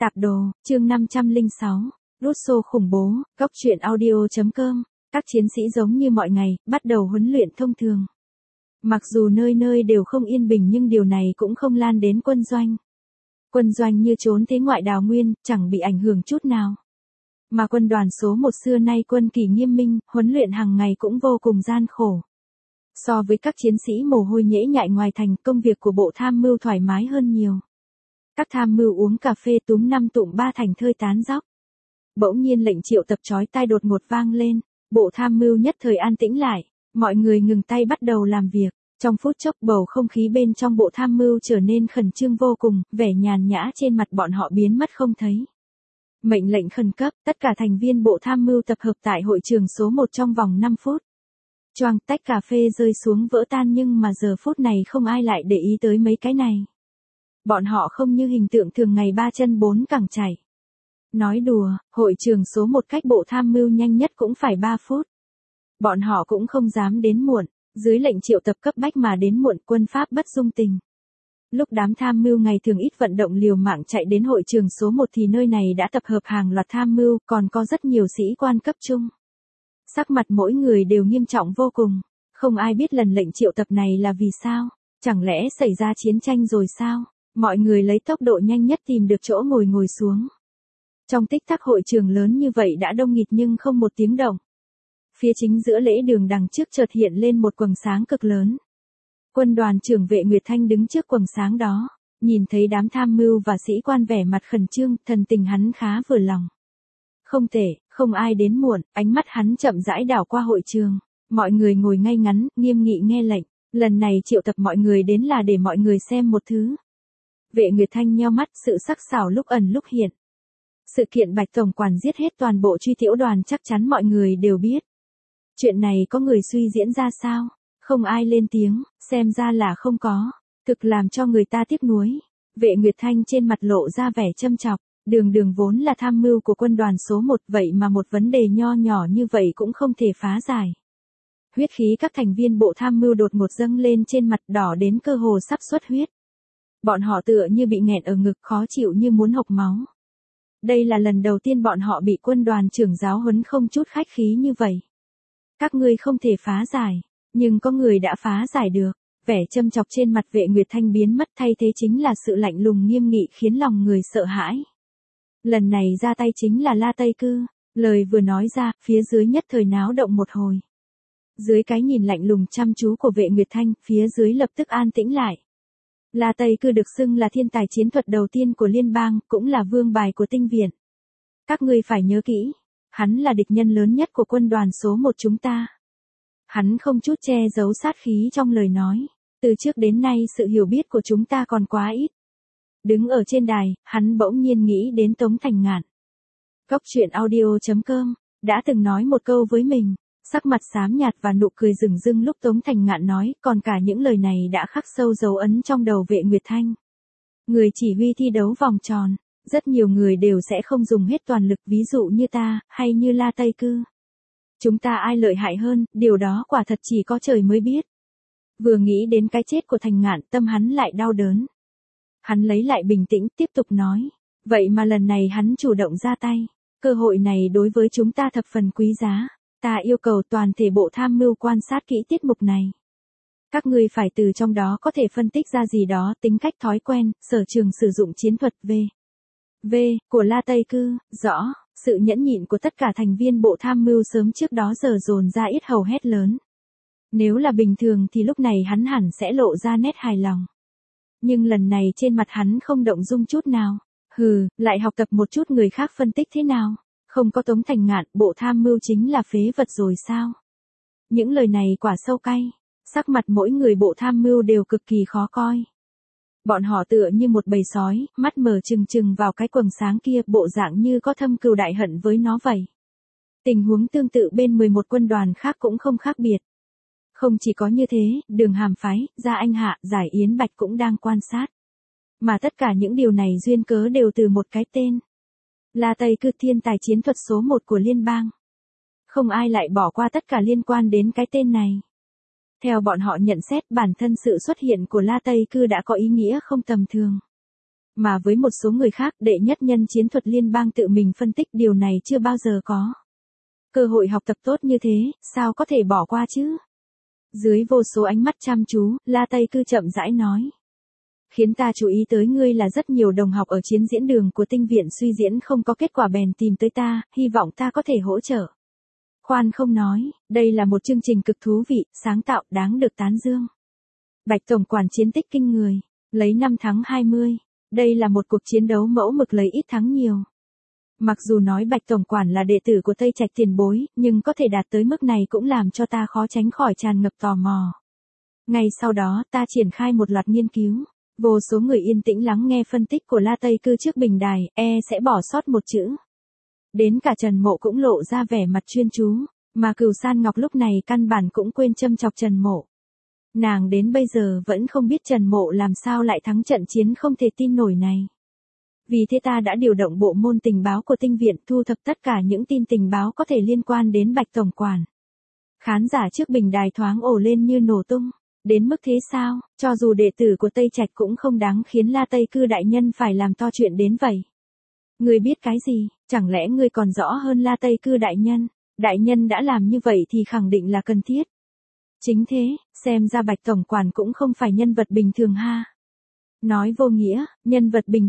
Tạp đồ, chương 506, Russo khủng bố, góc truyện audio.com, các chiến sĩ giống như mọi ngày, bắt đầu huấn luyện thông thường. Mặc dù nơi nơi đều không yên bình nhưng điều này cũng không lan đến quân doanh. Quân doanh như trốn thế ngoại đào nguyên, chẳng bị ảnh hưởng chút nào. Mà quân đoàn số 1 xưa nay quân kỷ nghiêm minh, huấn luyện hàng ngày cũng vô cùng gian khổ. So với các chiến sĩ mồ hôi nhễ nhại ngoài thành, công việc của bộ tham mưu thoải mái hơn nhiều. Các tham mưu uống cà phê túm năm tụm ba thành thơi tán dóc. Bỗng nhiên lệnh triệu tập chói tai đột ngột vang lên, bộ tham mưu nhất thời an tĩnh lại, mọi người ngừng tay bắt đầu làm việc. Trong phút chốc bầu không khí bên trong bộ tham mưu trở nên khẩn trương vô cùng, vẻ nhàn nhã trên mặt bọn họ biến mất không thấy. Mệnh lệnh khẩn cấp, tất cả thành viên bộ tham mưu tập hợp tại hội trường số 1 trong vòng 5 phút. Choang, tách cà phê rơi xuống vỡ tan nhưng mà giờ phút này không ai lại để ý tới mấy cái này. Bọn họ không như hình tượng thường ngày ba chân bốn cẳng chảy. Nói đùa, hội trường số 1 cách bộ tham mưu nhanh nhất cũng phải 3 phút. Bọn họ cũng không dám đến muộn, dưới lệnh triệu tập cấp bách mà đến muộn, quân Pháp bất dung tình. Lúc đám tham mưu ngày thường ít vận động liều mạng chạy đến hội trường số 1 thì nơi này đã tập hợp hàng loạt tham mưu, còn có rất nhiều sĩ quan cấp trung. Sắc mặt mỗi người đều nghiêm trọng vô cùng, không ai biết lần lệnh triệu tập này là vì sao, chẳng lẽ xảy ra chiến tranh rồi sao? Mọi người lấy tốc độ nhanh nhất tìm được chỗ ngồi xuống. Trong tích tắc hội trường lớn như vậy đã đông nghịt nhưng không một tiếng động. Phía chính giữa lễ đường đằng trước chợt hiện lên một quầng sáng cực lớn. Quân đoàn trưởng Vệ Nguyệt Thanh đứng trước quầng sáng đó, nhìn thấy đám tham mưu và sĩ quan vẻ mặt khẩn trương, thần tình hắn khá vừa lòng. Không tệ, không ai đến muộn, ánh mắt hắn chậm rãi đảo qua hội trường. Mọi người ngồi ngay ngắn, nghiêm nghị nghe lệnh. Lần này triệu tập mọi người đến là để mọi người xem một thứ. Vệ Nguyệt Thanh nheo mắt, sự sắc sảo lúc ẩn lúc hiện. Sự kiện Bạch Tổng quản giết hết toàn bộ Truy Tiểu đoàn chắc chắn mọi người đều biết. Chuyện này có người suy diễn ra sao? Không ai lên tiếng, xem ra là không có. Thực làm cho người ta tiếc nuối. Vệ Nguyệt Thanh trên mặt lộ ra vẻ châm chọc. Đường vốn là tham mưu của quân đoàn số 1, vậy mà một vấn đề nho nhỏ như vậy cũng không thể phá giải. Huyết khí các thành viên bộ tham mưu đột ngột dâng lên trên mặt, đỏ đến cơ hồ sắp xuất huyết. Bọn họ tựa như bị nghẹn ở ngực, khó chịu như muốn hộc máu. Đây là lần đầu tiên bọn họ bị quân đoàn trưởng giáo huấn không chút khách khí như vậy. Các ngươi không thể phá giải, nhưng có người đã phá giải được. Vẻ châm chọc trên mặt Vệ Nguyệt Thanh biến mất, thay thế chính là sự lạnh lùng nghiêm nghị khiến lòng người sợ hãi. Lần này ra tay chính là La Tây Cư. Lời vừa nói ra, phía dưới nhất thời náo động một hồi. Dưới cái nhìn lạnh lùng chăm chú của Vệ Nguyệt Thanh, phía dưới lập tức an tĩnh lại. La Tây Cư được xưng là thiên tài chiến thuật đầu tiên của liên bang, cũng là vương bài của tinh viện. Các ngươi phải nhớ kỹ, hắn là địch nhân lớn nhất của quân đoàn số 1 chúng ta. Hắn không chút che giấu sát khí trong lời nói. Từ trước đến nay sự hiểu biết của chúng ta còn quá ít. Đứng ở trên đài, hắn bỗng nhiên nghĩ đến Tống Thành Ngạn. Góc truyện audio.com, đã từng nói một câu với mình, sắc mặt xám nhạt và nụ cười rừng rưng lúc Tống Thành Ngạn nói, còn cả những lời này đã khắc sâu dấu ấn trong đầu Vệ Nguyệt Thanh. Người chỉ huy thi đấu vòng tròn, rất nhiều người đều sẽ không dùng hết toàn lực, ví dụ như ta, hay như La Tây Cư. Chúng ta ai lợi hại hơn, điều đó quả thật chỉ có trời mới biết. Vừa nghĩ đến cái chết của Thành Ngạn, tâm hắn lại đau đớn. Hắn lấy lại bình tĩnh, tiếp tục nói. Vậy mà lần này hắn chủ động ra tay. Cơ hội này đối với chúng ta thập phần quý giá. Ta yêu cầu toàn thể bộ tham mưu quan sát kỹ tiết mục này. Các ngươi phải từ trong đó có thể phân tích ra gì đó, tính cách, thói quen, sở trường sử dụng chiến thuật V của La Tây Cư. Rõ, sự nhẫn nhịn của tất cả thành viên bộ tham mưu sớm trước đó giờ dồn ra yết hầu hét lớn. Nếu là bình thường thì lúc này hắn hẳn sẽ lộ ra nét hài lòng. Nhưng lần này trên mặt hắn không động dung chút nào. Hừ, lại học tập một chút người khác phân tích thế nào? Không có Tống Thành Ngạn, bộ tham mưu chính là phế vật rồi sao? Những lời này quả sâu cay. Sắc mặt mỗi người bộ tham mưu đều cực kỳ khó coi. Bọn họ tựa như một bầy sói, mắt mở trừng trừng vào cái quầng sáng kia, bộ dạng như có thâm cừu đại hận với nó vậy. Tình huống tương tự bên 11 quân đoàn khác cũng không khác biệt. Không chỉ có như thế, Đường Hàm Phái, Gia Anh Hạ, Giải Yến Bạch cũng đang quan sát. Mà tất cả những điều này duyên cớ đều từ một cái tên. La Tây Cư, thiên tài chiến thuật số 1 của liên bang. Không ai lại bỏ qua tất cả liên quan đến cái tên này. Theo bọn họ nhận xét, bản thân sự xuất hiện của La Tây Cư đã có ý nghĩa không tầm thường. Mà với một số người khác, đệ nhất nhân chiến thuật liên bang tự mình phân tích điều này chưa bao giờ có. Cơ hội học tập tốt như thế, sao có thể bỏ qua chứ? Dưới vô số ánh mắt chăm chú, La Tây Cư chậm rãi nói. Khiến ta chú ý tới ngươi là rất nhiều đồng học ở chiến diễn đường của tinh viện suy diễn không có kết quả bèn tìm tới ta, hy vọng ta có thể hỗ trợ. Khoan không nói, đây là một chương trình cực thú vị, sáng tạo, đáng được tán dương. Bạch tổng quản chiến tích kinh người, lấy 5 thắng 20. Đây là một cuộc chiến đấu mẫu mực lấy ít thắng nhiều. Mặc dù nói Bạch tổng quản là đệ tử của Tây Trạch tiền bối, nhưng có thể đạt tới mức này cũng làm cho ta khó tránh khỏi tràn ngập tò mò. Ngay sau đó, ta triển khai một loạt nghiên cứu. Vô số người yên tĩnh lắng nghe phân tích của La Tây Cư trước bình đài, sẽ bỏ sót một chữ. Đến cả Trần Mộ cũng lộ ra vẻ mặt chuyên chú, mà Cửu San Ngọc lúc này căn bản cũng quên châm chọc Trần Mộ. Nàng đến bây giờ vẫn không biết Trần Mộ làm sao lại thắng trận chiến không thể tin nổi này. Vì thế ta đã điều động bộ môn tình báo của tinh viện thu thập tất cả những tin tình báo có thể liên quan đến Bạch tổng quản. Khán giả trước bình đài thoáng ồ lên như nổ tung. Đến mức thế sao, cho dù đệ tử của Tây Trạch cũng không đáng khiến La Tây Cư đại nhân phải làm to chuyện đến vậy. Ngươi biết cái gì, chẳng lẽ ngươi còn rõ hơn La Tây Cư đại nhân? Đại nhân đã làm như vậy thì khẳng định là cần thiết. Chính thế, xem ra Bạch tổng quản cũng không phải nhân vật bình thường ha. Nói vô nghĩa, nhân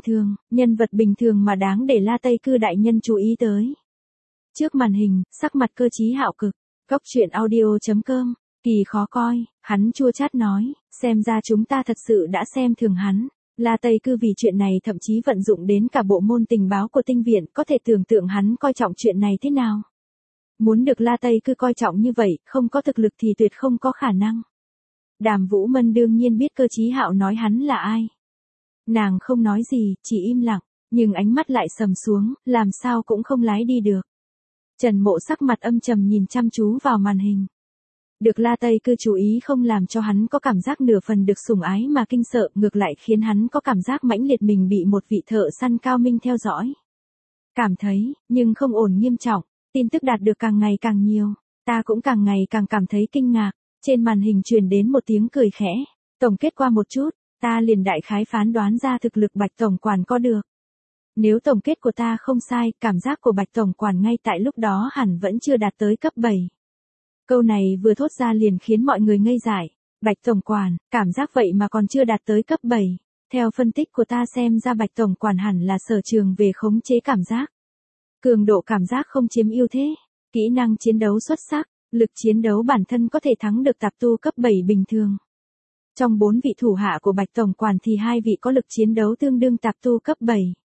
vật bình thường mà đáng để La Tây Cư đại nhân chú ý tới. Trước màn hình, sắc mặt Cơ Chí Hạo cực, Cốc Truyện Audio.com. Kỳ khó coi, hắn chua chát nói, xem ra chúng ta thật sự đã xem thường hắn. La Tây Cư vì chuyện này thậm chí vận dụng đến cả bộ môn tình báo của tinh viện, có thể tưởng tượng hắn coi trọng chuyện này thế nào. Muốn được La Tây Cư coi trọng như vậy, không có thực lực thì tuyệt không có khả năng. Đàm Vũ Mân đương nhiên biết Cơ Chí Hạo nói hắn là ai. Nàng không nói gì, chỉ im lặng, nhưng ánh mắt lại sầm xuống, làm sao cũng không lái đi được. Trần Mộ sắc mặt âm trầm nhìn chăm chú vào màn hình. Được La Tây Cư chú ý không làm cho hắn có cảm giác nửa phần được sủng ái mà kinh sợ, ngược lại khiến hắn có cảm giác mãnh liệt mình bị một vị thợ săn cao minh theo dõi. Cảm thấy, nhưng không ổn nghiêm trọng, tin tức đạt được càng ngày càng nhiều, ta cũng càng ngày càng cảm thấy kinh ngạc. Trên màn hình truyền đến một tiếng cười khẽ, tổng kết qua một chút, ta liền đại khái phán đoán ra thực lực Bạch tổng quản có được. Nếu tổng kết của ta không sai, cảm giác của Bạch tổng quản ngay tại lúc đó hẳn vẫn chưa đạt tới cấp 7. Câu này vừa thốt ra liền khiến mọi người ngây dại. Bạch tổng quản, cảm giác vậy mà còn chưa đạt tới cấp 7. Theo phân tích của ta xem ra Bạch tổng quản hẳn là sở trường về khống chế cảm giác. Cường độ cảm giác không chiếm ưu thế. Kỹ năng chiến đấu xuất sắc, lực chiến đấu bản thân có thể thắng được tạp tu cấp 7 bình thường. Trong 4 vị thủ hạ của Bạch tổng quản thì 2 vị có lực chiến đấu tương đương tạp tu cấp 7.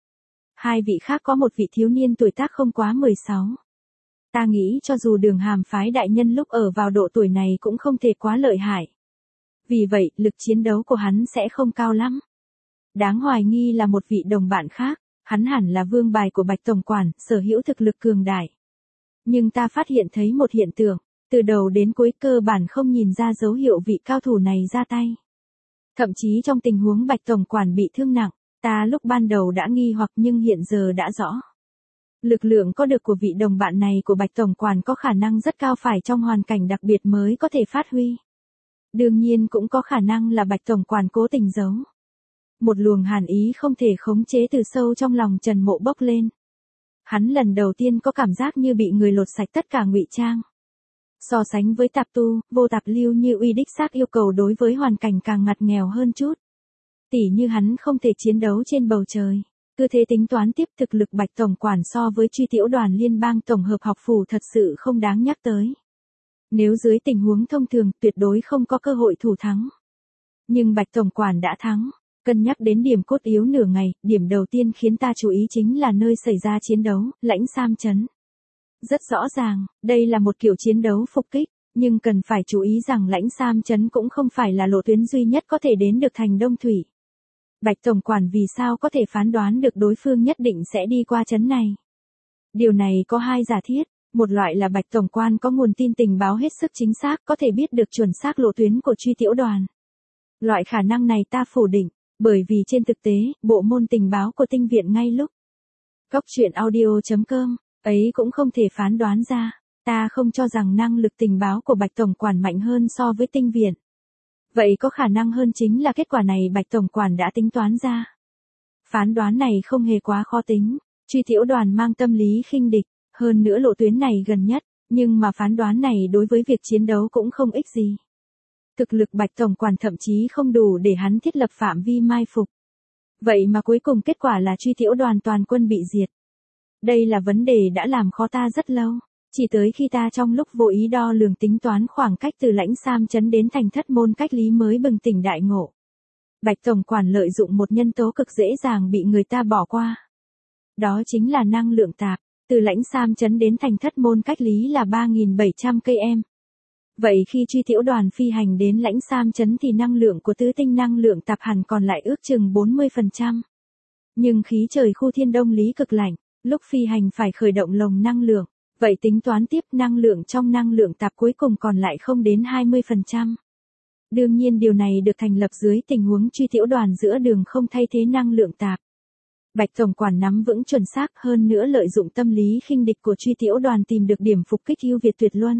2 vị khác có một vị thiếu niên tuổi tác không quá 16. Ta nghĩ cho dù Đường Hàm phái đại nhân lúc ở vào độ tuổi này cũng không thể quá lợi hại. Vì vậy, lực chiến đấu của hắn sẽ không cao lắm. Đáng hoài nghi là một vị đồng bạn khác, hắn hẳn là vương bài của Bạch tổng quản, sở hữu thực lực cường đại. Nhưng ta phát hiện thấy một hiện tượng, từ đầu đến cuối cơ bản không nhìn ra dấu hiệu vị cao thủ này ra tay. Thậm chí trong tình huống Bạch tổng quản bị thương nặng, ta lúc ban đầu đã nghi hoặc nhưng hiện giờ đã rõ. Lực lượng có được của vị đồng bạn này của Bạch tổng quản có khả năng rất cao phải trong hoàn cảnh đặc biệt mới có thể phát huy. Đương nhiên cũng có khả năng là Bạch tổng quản cố tình giấu. Một luồng hàn ý không thể khống chế từ sâu trong lòng Trần Mộ bốc lên. Hắn lần đầu tiên có cảm giác như bị người lột sạch tất cả ngụy trang. So sánh với tạp tu, vô tạp lưu như uy đích xác yêu cầu đối với hoàn cảnh càng ngặt nghèo hơn chút. Tỉ như hắn không thể chiến đấu trên bầu trời. Cứ thế tính toán tiếp thực lực Bạch tổng quản so với Truy Tiểu đoàn liên bang tổng hợp học phủ thật sự không đáng nhắc tới. Nếu dưới tình huống thông thường tuyệt đối không có cơ hội thủ thắng. Nhưng Bạch tổng quản đã thắng. Cân nhắc đến điểm cốt yếu nửa ngày, điểm đầu tiên khiến ta chú ý chính là nơi xảy ra chiến đấu, Lãnh Sam Trấn. Rất rõ ràng, đây là một kiểu chiến đấu phục kích, nhưng cần phải chú ý rằng Lãnh Sam Trấn cũng không phải là lộ tuyến duy nhất có thể đến được thành Đông Thủy. Bạch tổng quản vì sao có thể phán đoán được đối phương nhất định sẽ đi qua trấn này? Điều này có 2 giả thiết, một loại là Bạch tổng quan có nguồn tin tình báo hết sức chính xác, có thể biết được chuẩn xác lộ tuyến của Truy Tiểu đoàn. Loại khả năng này ta phủ định, bởi vì trên thực tế, bộ môn tình báo của tinh viện ngay lúc Cốc Truyện Audio.com ấy cũng không thể phán đoán ra. Ta không cho rằng năng lực tình báo của Bạch tổng quản mạnh hơn so với tinh viện. Vậy có khả năng hơn chính là kết quả này Bạch tổng quản đã tính toán ra. Phán đoán này không hề quá khó tính, Truy Tiểu Đoàn mang tâm lý khinh địch, hơn nữa lộ tuyến này gần nhất, nhưng mà phán đoán này đối với việc chiến đấu cũng không ích gì. Thực lực Bạch tổng quản thậm chí không đủ để hắn thiết lập phạm vi mai phục. Vậy mà cuối cùng kết quả là Truy Tiểu Đoàn toàn quân bị diệt. Đây là vấn đề đã làm khó ta rất lâu, chỉ tới khi ta trong lúc vô ý đo lường tính toán khoảng cách từ Lãnh Sam trấn đến thành Thất Môn Cách Lý mới bừng tỉnh đại ngộ. Bạch tổng quản lợi dụng một nhân tố cực dễ dàng bị người ta bỏ qua. Đó chính là năng lượng tạp, từ Lãnh Sam trấn đến thành Thất Môn Cách Lý là 3.700 km. Vậy khi Truy Tiểu Đoàn phi hành đến Lãnh Sam trấn thì năng lượng của tứ tinh năng lượng tạp hẳn còn lại ước chừng 40%. Nhưng khí trời khu Thiên Đông Lý cực lạnh, lúc phi hành phải khởi động lồng năng lượng, vậy tính toán tiếp năng lượng trong năng lượng tạp cuối cùng còn lại không đến 20%. Đương nhiên điều này được thành lập dưới tình huống Truy Tiểu Đoàn giữa đường không thay thế năng lượng tạp. Bạch tổng quản nắm vững chuẩn xác hơn nữa lợi dụng tâm lý khinh địch của Truy Tiểu Đoàn tìm được điểm phục kích ưu việt tuyệt luân.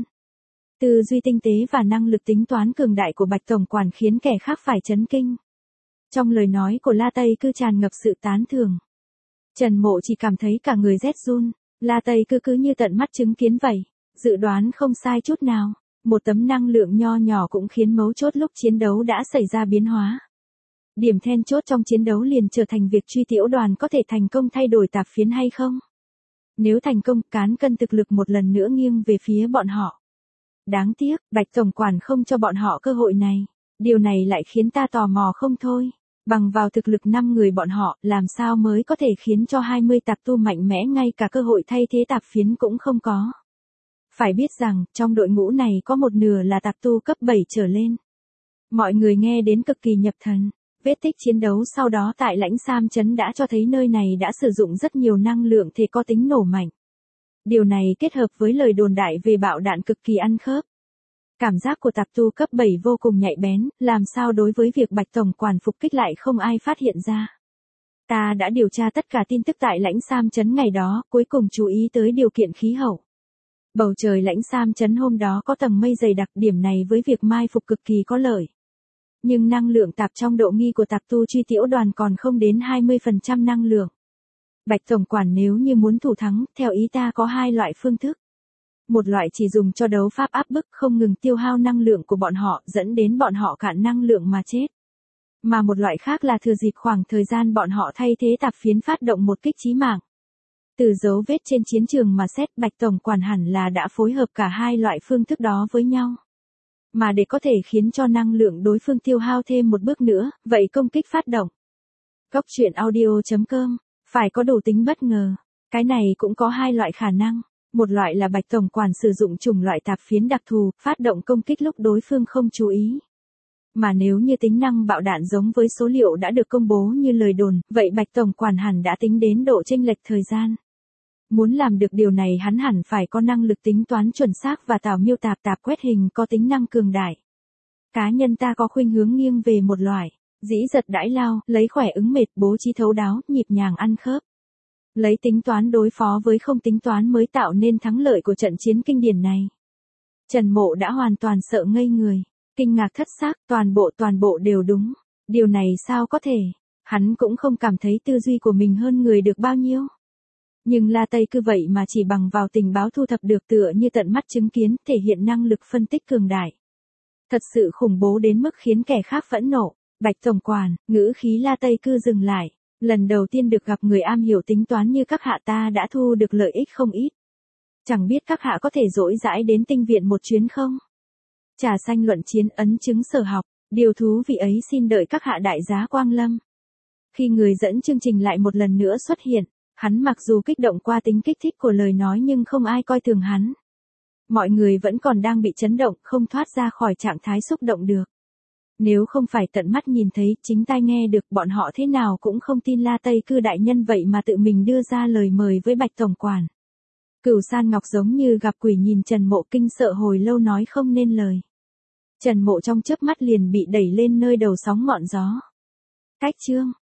Tư duy tinh tế và năng lực tính toán cường đại của Bạch tổng quản khiến kẻ khác phải chấn kinh. Trong lời nói của La Tây cứ tràn ngập sự tán thưởng. Trần Mộ chỉ cảm thấy cả người rét run, La Tây cứ như tận mắt chứng kiến vậy, dự đoán không sai chút nào, một tấm năng lượng nho nhỏ cũng khiến mấu chốt lúc chiến đấu đã xảy ra biến hóa. Điểm then chốt trong chiến đấu liền trở thành việc Truy Tiểu Đoàn có thể thành công thay đổi tạp phiến hay không. Nếu thành công, cán cân thực lực một lần nữa nghiêng về phía bọn họ. Đáng tiếc, Bạch tổng quản không cho bọn họ cơ hội này, điều này lại khiến ta tò mò không thôi. Bằng vào thực lực 5 người bọn họ, làm sao mới có thể khiến cho 20 tạp tu mạnh mẽ ngay cả cơ hội thay thế tạp phiến cũng không có. Phải biết rằng, trong đội ngũ này có một nửa là tạp tu cấp 7 trở lên. Mọi người nghe đến cực kỳ nhập thần, vết tích chiến đấu sau đó tại Lãnh Sam trấn đã cho thấy nơi này đã sử dụng rất nhiều năng lượng thể có tính nổ mạnh. Điều này kết hợp với lời đồn đại về bạo đạn cực kỳ ăn khớp. Cảm giác của tạp tu cấp 7 vô cùng nhạy bén, làm sao đối với việc Bạch tổng quản phục kích lại không ai phát hiện ra. Ta đã điều tra tất cả tin tức tại Lãnh Sam trấn ngày đó, cuối cùng chú ý tới điều kiện khí hậu. Bầu trời Lãnh Sam trấn hôm đó có tầng mây dày đặc, điểm này với việc mai phục cực kỳ có lợi. Nhưng năng lượng tạp trong độ nghi của tạp tu Truy Tiểu Đoàn còn không đến 20% năng lượng. Bạch tổng quản nếu như muốn thủ thắng, theo ý ta có hai loại phương thức. Một loại chỉ dùng cho đấu pháp áp bức không ngừng tiêu hao năng lượng của bọn họ dẫn đến bọn họ cạn năng lượng mà chết. Mà một loại khác là thừa dịp khoảng thời gian bọn họ thay thế tạp phiến phát động một kích chí mạng. Từ dấu vết trên chiến trường mà xét, Bạch tổng quản hẳn là đã phối hợp cả hai loại phương thức đó với nhau. Mà để có thể khiến cho năng lượng đối phương tiêu hao thêm một bước nữa, vậy công kích phát động. Góc truyện audio.com, phải có đủ tính bất ngờ. Cái này cũng có hai loại khả năng. Một loại là Bạch tổng quản sử dụng chủng loại tạp phiến đặc thù, phát động công kích lúc đối phương không chú ý. Mà nếu như tính năng bạo đạn giống với số liệu đã được công bố như lời đồn, vậy Bạch tổng quản hẳn đã tính đến độ chênh lệch thời gian. Muốn làm được điều này hắn hẳn phải có năng lực tính toán chuẩn xác và tạo miêu tạp quét hình có tính năng cường đại. Cá nhân ta có khuynh hướng nghiêng về một loại, dĩ giật đãi lao, lấy khỏe ứng mệt, bố trí thấu đáo, nhịp nhàng ăn khớp. Lấy tính toán đối phó với không tính toán mới tạo nên thắng lợi của trận chiến kinh điển này. Trần Mộ đã hoàn toàn sợ ngây người, kinh ngạc thất xác, toàn bộ đều đúng. Điều này sao có thể? Hắn cũng không cảm thấy tư duy của mình hơn người được bao nhiêu. Nhưng La Tây cứ vậy mà chỉ bằng vào tình báo thu thập được tựa như tận mắt chứng kiến, thể hiện năng lực phân tích cường đại. Thật sự khủng bố đến mức khiến kẻ khác phẫn nộ. Bạch tổng quản, ngữ khí La Tây cứ dừng lại. Lần đầu tiên được gặp người am hiểu tính toán như các hạ ta đã thu được lợi ích không ít. Chẳng biết các hạ có thể dỗi dãi đến tinh viện một chuyến không? Trà xanh luận chiến ấn chứng sở học, điều thú vị ấy xin đợi các hạ đại giá quang lâm. Khi người dẫn chương trình lại một lần nữa xuất hiện, hắn mặc dù kích động qua tính kích thích của lời nói nhưng không ai coi thường hắn. Mọi người vẫn còn đang bị chấn động, không thoát ra khỏi trạng thái xúc động được. Nếu không phải tận mắt nhìn thấy, chính tai nghe được, bọn họ thế nào cũng không tin La Tây Cư đại nhân vậy mà tự mình đưa ra lời mời với Bạch tổng quản. Cửu San Ngọc giống như gặp quỷ nhìn Trần Mộ kinh sợ hồi lâu nói không nên lời. Trần Mộ trong chớp mắt liền bị đẩy lên nơi đầu sóng ngọn gió. Cách chương